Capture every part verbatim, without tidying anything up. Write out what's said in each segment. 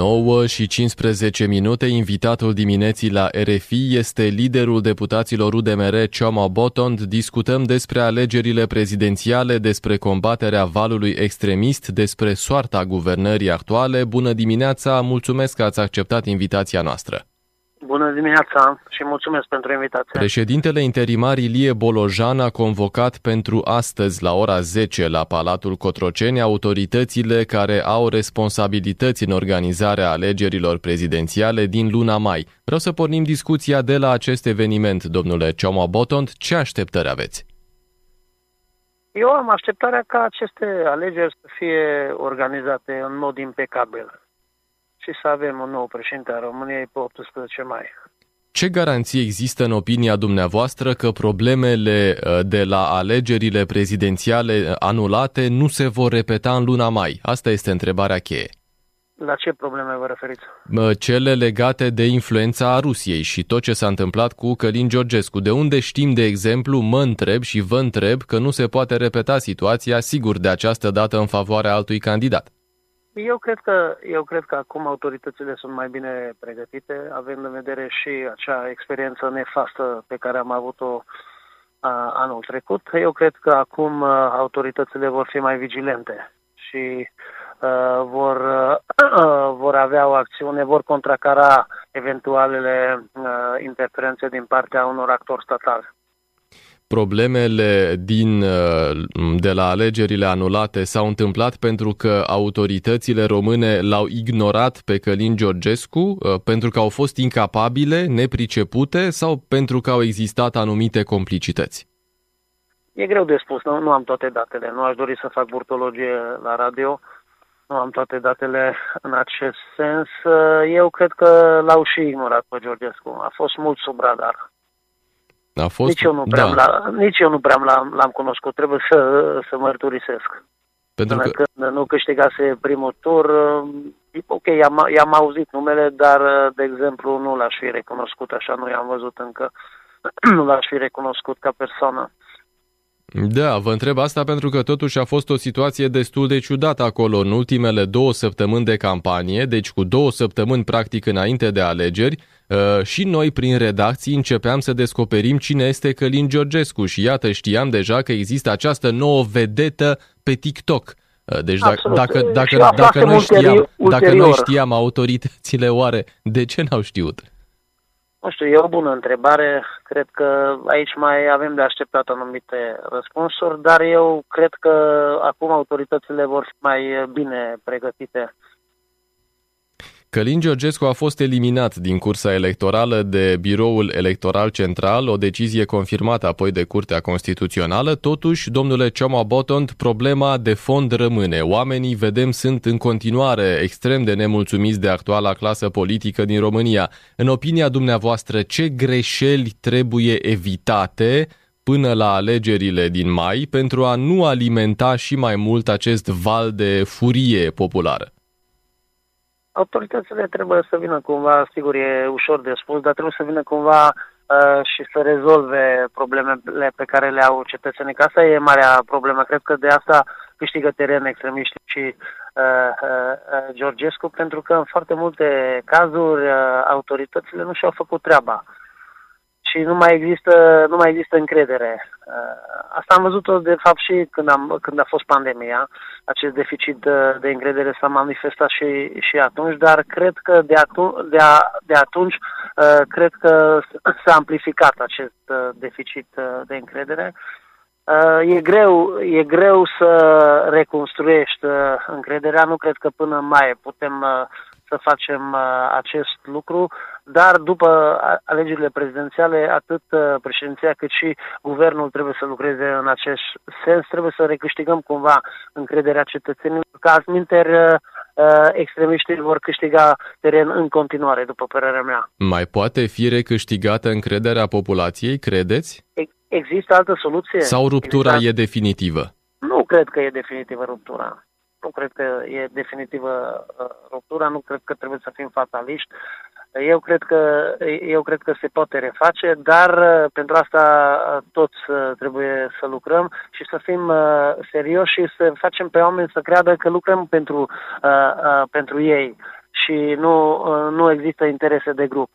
nouă și cincisprezece minute, invitatul dimineții la R F I este liderul deputaților U D M R, Cioma Botond. Discutăm despre alegerile prezidențiale, despre combaterea valului extremist, despre soarta guvernării actuale. Bună dimineața, mulțumesc că ați acceptat invitația noastră. Bună dimineața și mulțumesc pentru invitație. Președintele interimar Ilie Bolojan a convocat pentru astăzi la ora zece la Palatul Cotroceni autoritățile care au responsabilități în organizarea alegerilor prezidențiale din luna mai. Vreau să pornim discuția de la acest eveniment, domnule Cioma Botond. Ce așteptări aveți? Eu am așteptarea ca aceste alegeri să fie organizate în mod impecabil și să avem un nou președinte al României pe optsprezece mai. Ce garanție există în opinia dumneavoastră că problemele de la alegerile prezidențiale anulate nu se vor repeta în luna mai? Asta este întrebarea cheie. La ce probleme vă referiți? Cele legate de influența a Rusiei și tot ce s-a întâmplat cu Călin Georgescu. De unde știm, de exemplu, mă întreb și vă întreb că nu se poate repeta situația, sigur, de această dată în favoarea altui candidat? Eu cred că, eu cred că acum autoritățile sunt mai bine pregătite, având în vedere și acea experiență nefastă pe care am avut-o a, anul trecut. Eu cred că acum a, autoritățile vor fi mai vigilente și a, vor, a, vor avea o acțiune, vor contracara eventualele a, interferențe din partea unor actori statali. Problemele din, de la alegerile anulate s-au întâmplat pentru că autoritățile române l-au ignorat pe Călin Georgescu, pentru că au fost incapabile, nepricepute sau pentru că au existat anumite complicități? E greu de spus, nu, nu am toate datele. Nu aș dori să fac burtologie la radio, nu am toate datele în acest sens. Eu cred că l-au și ignorat pe Georgescu. A fost mult sub radar. A fost... Nici eu nu prea, da. la, nici eu nu prea l-am, l-am cunoscut, trebuie să, să mărturisesc. Pentru Până că... când nu câștigase primul tur, ok, i-am, i-am auzit numele, dar, de exemplu, nu l-aș fi recunoscut, așa nu i-am văzut încă, nu l-aș fi recunoscut ca persoană. Da, vă întreb asta pentru că totuși a fost o situație destul de ciudată acolo în ultimele două săptămâni de campanie, deci cu două săptămâni practic înainte de alegeri, și noi prin redacții începeam să descoperim cine este Călin Georgescu și iată știam deja că există această nouă vedetă pe TikTok. Deci Absolut. dacă, dacă, dacă, dacă, noi știam, dacă noi știam autoritățile, oare de ce n-au știut? Nu știu, e o bună întrebare. Cred că aici mai avem de așteptat anumite răspunsuri, dar eu cred că acum autoritățile vor fi mai bine pregătite. Călin Georgescu a fost eliminat din cursa electorală de Biroul Electoral Central, o decizie confirmată apoi de Curtea Constituțională. Totuși, domnule Cioma Botond, problema de fond rămâne. Oamenii, vedem, sunt în continuare extrem de nemulțumiți de actuala clasă politică din România. În opinia dumneavoastră, ce greșeli trebuie evitate până la alegerile din mai pentru a nu alimenta și mai mult acest val de furie populară? Autoritățile trebuie să vină cumva, sigur e ușor de spus, dar trebuie să vină cumva uh, și să rezolve problemele pe care le au cetățenii. Că asta e marea problemă. Cred că de asta câștigă teren extremiștii și uh, uh, Georgescu, pentru că în foarte multe cazuri uh, autoritățile nu și-au făcut treaba. Și nu mai există, nu mai există încredere. Asta am văzut-o, de fapt, și când, am, când a fost pandemia. Acest deficit de, de încredere s-a manifestat și, și atunci, dar cred că de, atu- de, a, de atunci cred că s-a amplificat acest deficit de încredere. E greu, e greu să reconstruiești încrederea. Nu cred că până mai putem să facem acest lucru, dar după alegerile prezidențiale, atât președinția cât și guvernul trebuie să lucreze în acest sens. Trebuie să recâștigăm cumva încrederea cetățenilor, că altminteri extremiștii vor câștiga teren în continuare, după părerea mea. Mai poate fi recâștigată încrederea populației, credeți? Există altă soluție? Sau ruptura Există... e definitivă? Nu cred că e definitivă ruptura. Nu cred că e definitivă uh, ruptura, nu cred că trebuie să fim fataliști. Eu cred că, eu cred că se poate reface, dar uh, pentru asta uh, toți uh, trebuie să lucrăm și să fim uh, serioși și să facem pe oameni să creadă că lucrăm pentru, uh, uh, pentru ei. și nu, nu există interese de grup.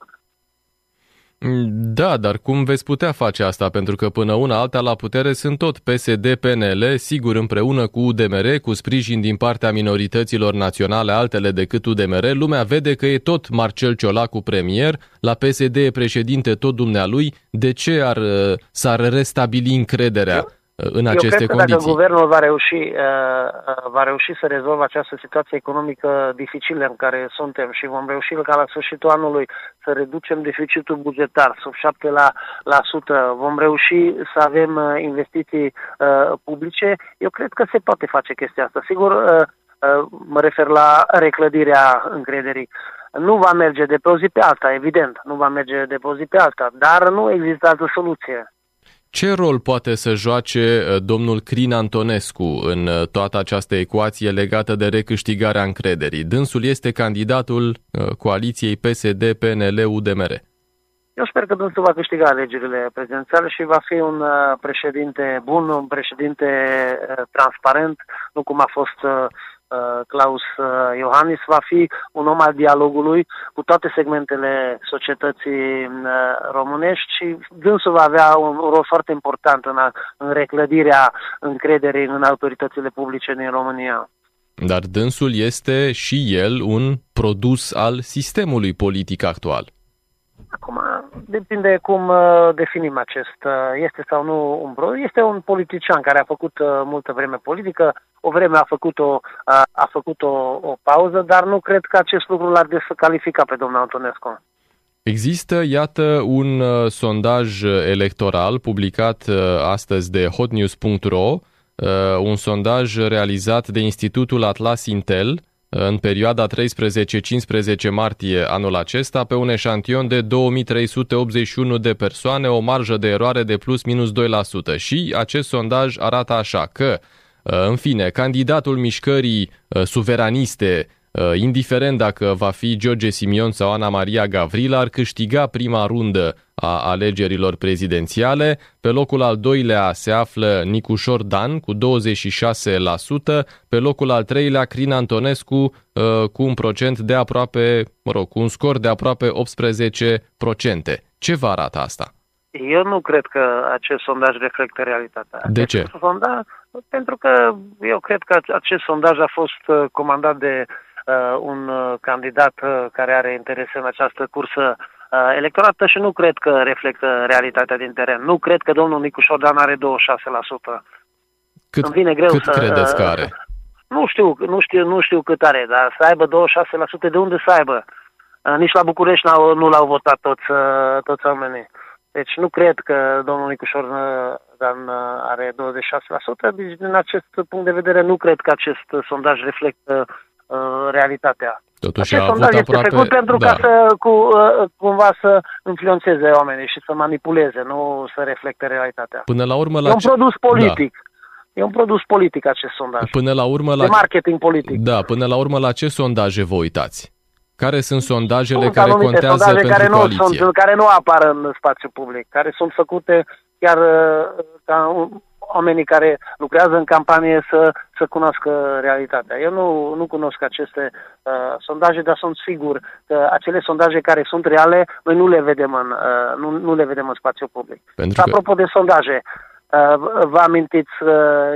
Da, dar cum veți putea face asta? Pentru că până una alta la putere sunt tot P S D, P N L, sigur împreună cu U D M R, cu sprijin din partea minorităților naționale altele decât U D M R. Lumea vede că e tot Marcel Ciolacu premier, la P S D e președinte tot dumnealui. De ce ar, s-ar restabili încrederea în aceste Eu cred că condiții? Dacă guvernul va reuși, uh, va reuși să rezolve această situație economică dificilă în care suntem și vom reuși ca la sfârșitul anului să reducem deficitul bugetar sub șapte la sută, vom reuși să avem investiții uh, publice, eu cred că se poate face chestia asta. Sigur, uh, uh, mă refer la reclădirea încrederii. Nu va merge de pe o zi pe alta, evident, nu va merge de pe o zi pe alta, dar nu există altă soluție. Ce rol poate să joace domnul Crin Antonescu în toată această ecuație legată de recâștigarea încrederii? Dânsul este candidatul coaliției P S D, P N L, U D M R. Eu sper că dânsul va câștiga alegerile prezidențiale și va fi un președinte bun, un președinte transparent, nu cum a fost Klaus Iohannis, va fi un om al dialogului cu toate segmentele societății românești și dânsul va avea un rol foarte important în, a, în reclădirea încrederii în autoritățile publice din România. Dar dânsul este și el un produs al sistemului politic actual. Acum, depinde cum definim acest, este sau nu un produs. Este un politician care a făcut multă vreme politică, o vreme a făcut o, a făcut o, o pauză, dar nu cred că acest lucru l-ar descalifica pe domnul Antonescu. Există, iată, un uh, sondaj electoral publicat uh, astăzi de hotnews punct ro, uh, un sondaj realizat de Institutul Atlas Intel în perioada treisprezece cincisprezece martie anul acesta pe un eșantion de două mii trei sute optzeci și unu de persoane, o marjă de eroare de plus minus doi la sută. Și acest sondaj arată așa că, în fine, candidatul mișcării suveraniste, indiferent dacă va fi George Simion sau Ana Maria Gavrila, ar câștiga prima rundă a alegerilor prezidențiale. Pe locul al doilea se află Nicușor Dan cu douăzeci și șase la sută, pe locul al treilea Crin Antonescu cu un procent de aproape, mă rog, cu un scor de aproape optsprezece la sută. Ce vă arată asta? Eu nu cred că acest sondaj reflectă realitatea. De ce? Sondaj, pentru că eu cred că acest sondaj a fost comandat de uh, un candidat care are interese în această cursă uh, electorată și nu cred că reflectă realitatea din teren. Nu cred că domnul Nicușor Dan are douăzeci și șase la sută. Cât, Îmi vine greu cât să, credeți că are? Uh, nu știu, nu știu, nu știu cât are, dar să aibă douăzeci și șase la sută, de unde să aibă? Uh, nici la București n-au, nu l-au votat toți, uh, toți oamenii. Deci nu cred că domnul Nicușor Dan are douăzeci și șase la sută, deci din acest punct de vedere nu cred că acest sondaj reflectă uh, realitatea. Totuși acest a avut sondaj aproape, este făcut pentru da. ca să cu, uh, cumva să influențeze oamenii și să manipuleze, nu să reflecte realitatea. Până la urmă, la e un ce... produs politic. Da. E un produs politic acest sondaj. Până la urmă, la... de marketing politic. Da, până la urmă la ce sondaje vă uitați? Care sunt sondajele sunt care contează sondaje pentru care nu coaliție? Sunt, care nu apar în spațiu public, care sunt făcute chiar uh, ca oamenii care lucrează în campanie să, să cunoască realitatea. Eu nu, nu cunosc aceste uh, sondaje, dar sunt sigur că acele sondaje care sunt reale, noi nu le vedem în, uh, nu, nu le vedem în spațiu public. Pentru că... Apropo de sondaje, uh, vă amintiți uh,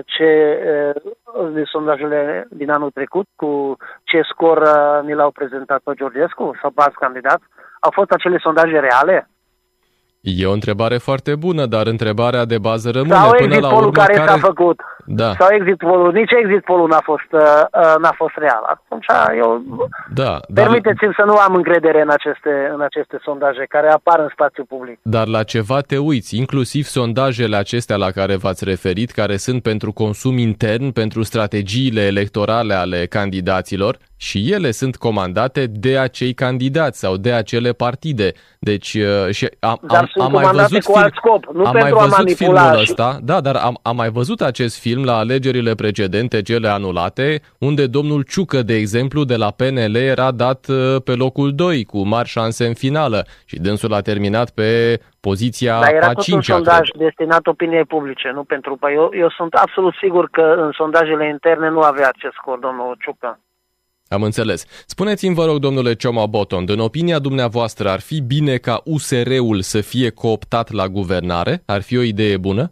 ce uh, de sondajele din anul trecut, cu ce scor uh, ni l-au prezentat pe Georgescu sau pe alți candidați? Au fost acele sondaje reale? E o întrebare foarte bună, dar întrebarea de bază rămâne sau până la urmă care, care s-a făcut. Da. Sau exit poll-ul, nici exit poll-ul n-a fost, uh, n-a fost real. Atunci eu da, dar... permiteți-mi să nu am încredere în aceste, în aceste sondaje care apar în spațiu public. Dar la ceva te uiți, inclusiv sondajele acestea la care v-ați referit, care sunt pentru consum intern, pentru strategiile electorale ale candidaților, și ele sunt comandate de acei candidați sau de acele partide. Deci, și am, am, am mai văzut cu alt scop, nu am pentru mai a văzut filmul manipula ăsta, da, dar am, am mai văzut acest film la alegerile precedente, cele anulate, unde domnul Ciucă, de exemplu, de la P N L era dat pe locul doi, cu mari șanse în finală, și dânsul a terminat pe poziția Dar era a tot un cincea. sondaj cred. destinat opiniei publice, nu pentru... Păi eu, eu sunt absolut sigur că în sondajele interne nu avea acest scor, domnul Ciucă. Am înțeles. Spuneți-mi, vă rog, domnule Cioma Botond, în opinia dumneavoastră ar fi bine ca U S R-ul să fie cooptat la guvernare? Ar fi o idee bună?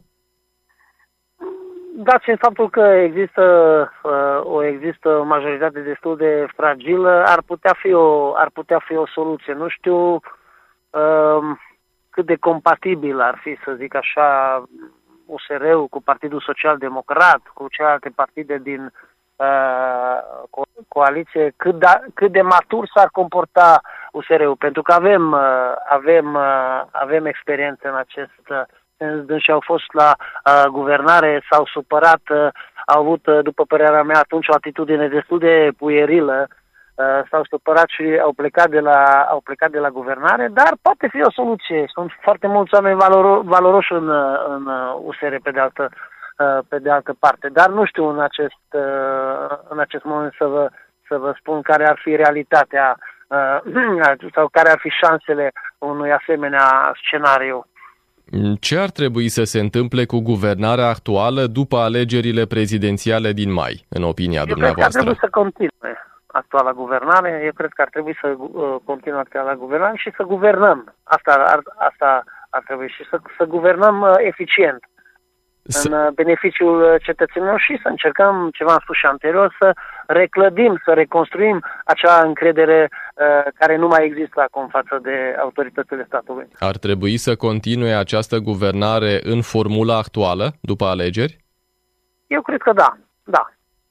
Dat fiind faptul că există o există o majoritate destul de fragilă, ar putea fi o, ar putea fi o soluție. Nu știu um, cât de compatibil ar fi, să zic așa, U S R-ul cu Partidul Social Democrat, cu celelalte partide din uh, co- coaliție, cât, da, cât de matur s-ar comporta U S R-ul, pentru că avem, uh, avem, uh, avem experiență în acest uh, și au fost la uh, guvernare, s-au supărat, uh, au avut, uh, după părerea mea, atunci o atitudine destul de puierilă, uh, s-au supărat și au plecat, de la, au plecat de la guvernare, dar poate fi o soluție. Sunt foarte mulți oameni valoro- valoroși în, în U S R pe de, altă, uh, pe de altă parte, dar nu știu în acest, uh, în acest moment să vă, să vă spun care ar fi realitatea uh, sau care ar fi șansele unui asemenea scenariu. Ce ar trebui să se întâmple cu guvernarea actuală după alegerile prezidențiale din mai, în opinia Eu dumneavoastră? Eu cred că ar trebui să continue actuala guvernare, eu cred că ar trebui să uh, continue actuala guvernare și să guvernăm. Asta ar, asta ar trebui și să, să guvernăm uh, eficient S- în uh, beneficiul cetățenilor și să încercăm, ce v-am spus și anterior, să reclădim, să reconstruim acea încredere uh, care nu mai există acum față de autoritățile statului. Ar trebui să continue această guvernare în formula actuală, după alegeri? Eu cred că da, da.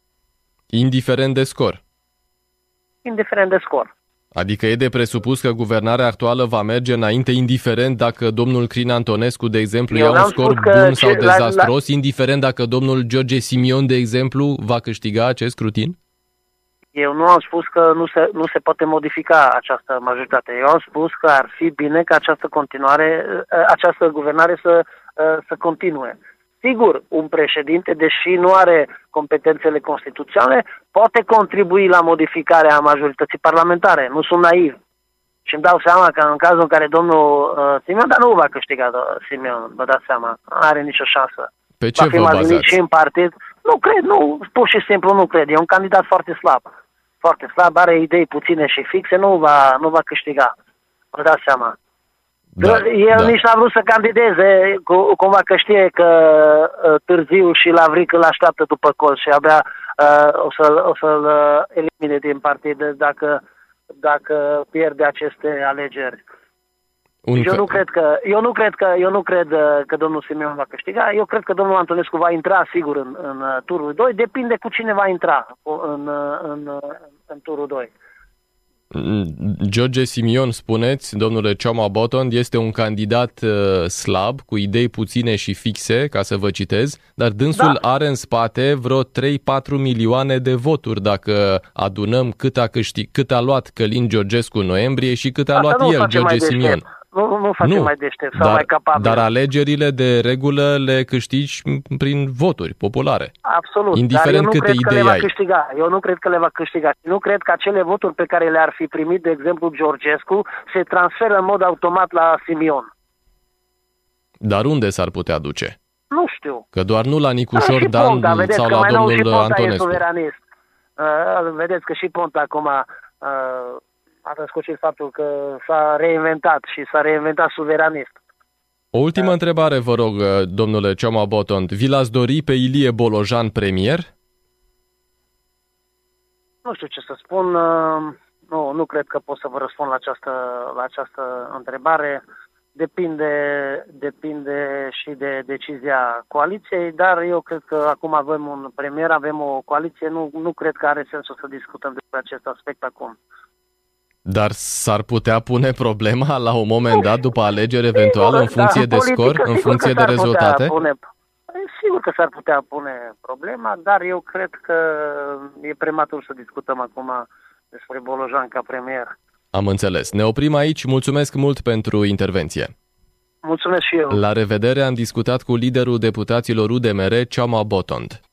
Indiferent de scor? Indiferent de scor. Adică e de presupus că guvernarea actuală va merge înainte, indiferent dacă domnul Crin Antonescu, de exemplu, ia un scor bun sau dezastros, la, la... indiferent dacă domnul George Simion, de exemplu, va câștiga acest scrutin? Eu nu am spus că nu se, nu se poate modifica această majoritate. Eu am spus că ar fi bine ca această continuare, această guvernare să, să continue. Sigur, un președinte, deși nu are competențele constituționale, poate contribui la modificarea majorității parlamentare. Nu sunt naiv. Și îmi dau seama că în cazul în care domnul uh, Simion, dar nu va câștiga Simion, vă dați seama, nu are nicio șansă. Pe ce vă bazați? Și în partid. Nu cred, nu, pur și simplu nu cred. E un candidat foarte slab. Foarte slab, are idei puține și fixe, nu va, nu va câștiga. Vă dați seama. Da, El da. nici n-a vrut să candideze, cumva că știe că uh, Târziu și Lavric îl așteaptă după colț și abia uh, o să-l, o să-l uh, elimine din partid dacă, dacă pierde aceste alegeri. Un eu, nu cred că, eu nu cred că eu nu cred uh, că domnul Simion va câștiga. Eu cred că domnul Antonescu va intra sigur în, în uh, turul doi. Depinde cu cine va intra în, uh, în, uh, în turul doi. George Simion, spuneți, domnule Cioma Botond, este un candidat uh, slab, cu idei puține și fixe, ca să vă citez, dar dânsul da. are în spate vreo trei-patru milioane de voturi dacă adunăm cât a, câștig, cât a luat Călin Georgescu în noiembrie și cât a Asta luat el, George Simion. Nu, nu face nu, mai deștept sau dar, mai capabil. Dar alegerile de regulă le câștigi prin voturi populare. Absolut. Indiferent dar eu nu câte cred idei că le va ai. Câștiga. Eu nu cred că le va câștiga. Nu cred că acele voturi pe care le-ar fi primit, de exemplu, Georgescu, se transferă în mod automat la Simion. Dar unde s-ar putea duce? Nu știu. Că doar nu la Nicușor Dan Ponta, vedeți, sau că la mai domnul nou și Ponta Antonescu. E suveranist. Uh, vedeți că și Ponta acum uh, a răscocit faptul că s-a reinventat și s-a reinventat suveranist. O ultimă da. întrebare, vă rog, domnule Cioma Botond. Vi l-ați dori pe Ilie Bolojan premier? Nu știu ce să spun. Nu, nu cred că pot să vă răspund la această, la această întrebare. Depinde, depinde și de decizia coaliției, dar eu cred că acum avem un premier, avem o coaliție. Nu, nu cred că are sensul să discutăm despre acest aspect acum. Dar s-ar putea pune problema la un moment dat, după alegeri, eventual, în funcție de scor, în funcție de rezultate? Pune, sigur că s-ar putea pune problema, dar eu cred că e prematur să discutăm acum despre Bolojan ca premier. Am înțeles. Ne oprim aici. Mulțumesc mult pentru intervenție. Mulțumesc și eu. La revedere, am discutat cu liderul deputaților U D M R, Cioma Botond.